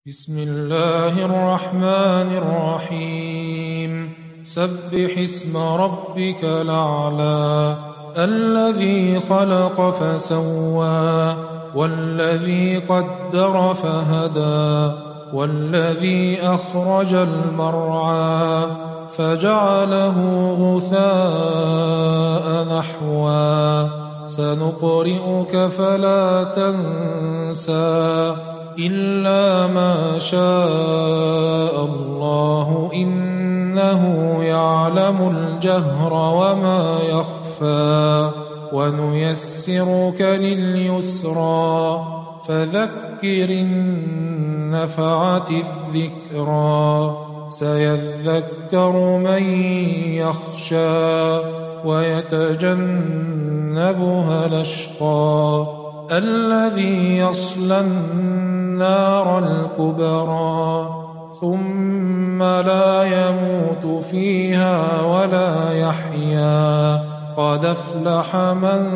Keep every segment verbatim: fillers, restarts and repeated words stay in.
بسم الله الرحمن الرحيم سبح اسم ربك الأعلى الذي خلق فسوى والذي قدر فهدى والذي أخرج المرعى فجعله غثاء نحوا سنقرئك فلا تنسى إلا ما شاء الله إنه يعلم الجهر وما يخفى ونيسرك لليسرى فذكر إن نفعت الذكرى سيذكر من يخشى ويتجنبها الأشقى الذي يصلى النار الكبرى ثم لا يموت فيها ولا يحيا قد أفلح من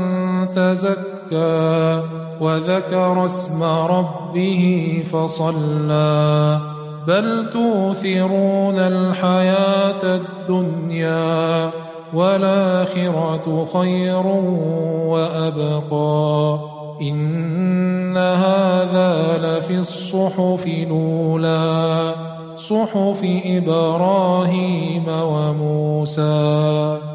تزكى وذكر اسم ربه فصلى بل توثرون الحياة الدنيا والآخرة خير وأبقى إن هذا لفي الصحف الأولى صحف إبراهيم وموسى.